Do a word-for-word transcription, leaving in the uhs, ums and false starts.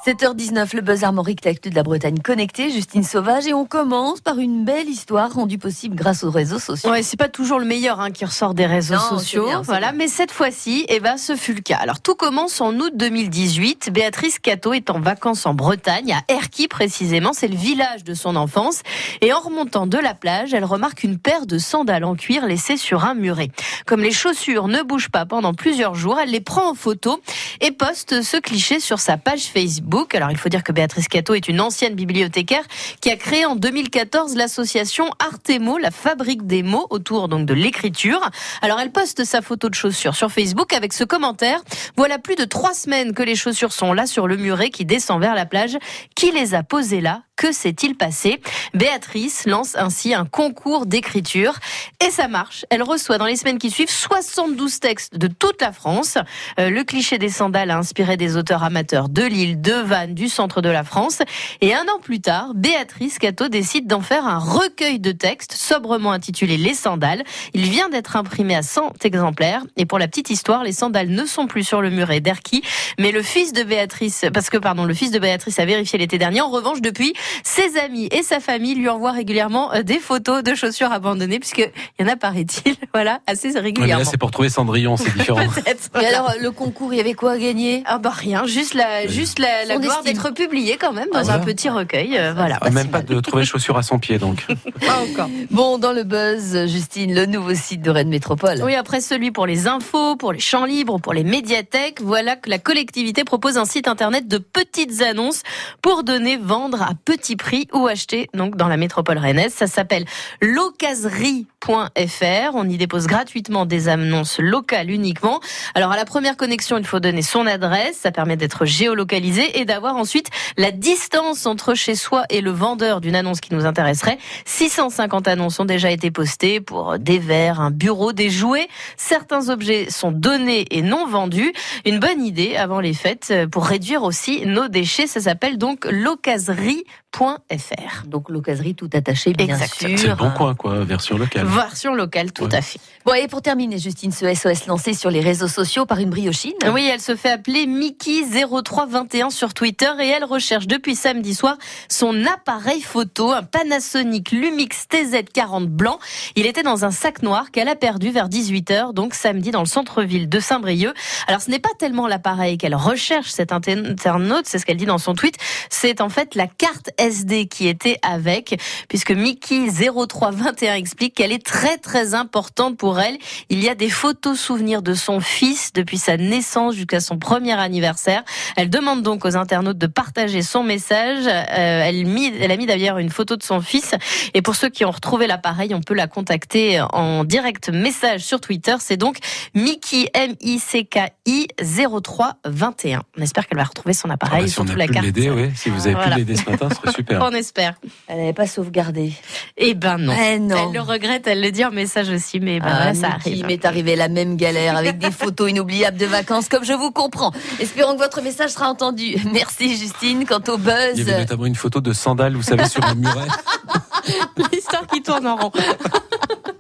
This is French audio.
sept heures dix-neuf, le buzz armorique, l'actu de la Bretagne connectée, Justine Sauvage, et on commence par une belle histoire rendue possible grâce aux réseaux sociaux. Ouais, c'est pas toujours le meilleur hein, qui ressort des réseaux non, sociaux, c'est bien, c'est voilà, bien. mais cette fois-ci, eh ben, ce fut le cas. Alors tout commence en août deux mille dix-huit. Béatrice Catto est en vacances en Bretagne, à Erquy précisément, c'est le village de son enfance, et en remontant de la plage, elle remarque une paire de sandales en cuir laissées sur un muret. Comme les chaussures ne bougent pas pendant plusieurs jours, elle les prend en photo et poste ce cliché sur sa page Facebook. Alors il faut dire que Béatrice Catto est une ancienne bibliothécaire qui a créé en deux mille quatorze l'association Artemo, la fabrique des mots autour donc de l'écriture. Alors elle poste sa photo de chaussures sur Facebook avec ce commentaire: voilà plus de trois semaines que les chaussures sont là sur le muret qui descend vers la plage. Qui les a posées là? Que s'est-il passé? Béatrice lance ainsi un concours d'écriture et ça marche. Elle reçoit dans les semaines qui suivent soixante-douze textes de toute la France. Euh, le cliché des sandales a inspiré des auteurs amateurs de Lille, de Vannes, du centre de la France. Et un an plus tard, Béatrice Catto décide d'en faire un recueil de textes sobrement intitulé Les Sandales. Il vient d'être imprimé à cent exemplaires. Et pour la petite histoire, les sandales ne sont plus sur le muret d'Erquy, mais le fils de Béatrice, parce que pardon, le fils de Béatrice a vérifié l'été dernier. En revanche, depuis, ses amis et sa famille lui envoient régulièrement des photos de chaussures abandonnées, puisqu'il y en a, paraît-il, voilà, assez régulièrement. Ouais, mais là, c'est pour trouver Cendrillon, c'est différent. Peut-être. Et alors, le concours, il y avait quoi à gagner? Ah bah rien, juste la, juste la, la Son gloire estime. d'être publié quand même dans Ah, un voilà. petit recueil, euh, voilà. Ah, même pas de trouver chaussures à son pied, donc. Pas encore. Bon, dans le buzz, Justine, le nouveau site de Rennes Métropole. Oui, après celui pour les infos, pour les champs libres, pour les médiathèques, voilà que la collectivité propose un site internet de petites annonces pour donner, vendre à petit prix ou acheter donc dans la métropole rennaise. Ça s'appelle l'occaserie point f r. On y dépose gratuitement des annonces locales uniquement. Alors à la première connexion, il faut donner son adresse, ça permet d'être géolocalisé et d'avoir ensuite la distance entre chez soi et le vendeur d'une annonce qui nous intéresserait. six cent cinquante annonces ont déjà été postées pour des verres, un bureau, des jouets. Certains objets sont donnés et non vendus. Une bonne idée avant les fêtes pour réduire aussi nos déchets. Ça s'appelle donc l'occaserie point f r. Donc, l'occaserie tout attachée, bien Exactement. sûr. C'est le bon coin, quoi, version locale. Version locale, tout Ouais. à fait. Bon, et pour terminer, Justine, ce S O S lancé sur les réseaux sociaux par une briochine. Oui, elle se fait appeler Mickey zéro trois vingt et un sur Twitter et elle recherche depuis samedi soir son appareil photo, un Panasonic Lumix T Z quarante blanc. Il était dans un sac noir qu'elle a perdu vers dix-huit heures, donc samedi dans le centre-ville de Saint-Brieuc. Alors ce n'est pas tellement l'appareil qu'elle recherche, cette internaute, c'est ce qu'elle dit dans son tweet, c'est en fait la carte S D qui était avec, puisque Mickey zéro trois vingt et un explique qu'elle est très très importante pour elle. Il y a des photos souvenirs de son fils depuis sa naissance jusqu'à son premier anniversaire. Elle demande donc aux internautes de partager son message. Euh, elle, mis, elle a mis d'ailleurs une photo de son fils. Et pour ceux qui ont retrouvé l'appareil, on peut la contacter en direct message sur Twitter. C'est donc Mickey, M I C K I zéro trois vingt et un. On espère qu'elle va retrouver son Ah appareil bah, et si on surtout a la pu carte. l'aider, oui. Si vous avez Voilà. pu l'aider ce matin, ce serait super. On espère. Elle n'avait pas sauvegardé. Eh ben non. Eh non. Elle le regrette, elle le dit en message aussi, mais ben Ah, voilà, ça Mickey, arrive. m'est arrivé la même galère avec des photos inoubliables de vacances, comme je vous comprends. Espérons que votre message sera entendu. Merci Justine. Quant au buzz, Il y avait notamment une photo de sandales, vous savez, sur le muret. L'histoire qui tourne en rond.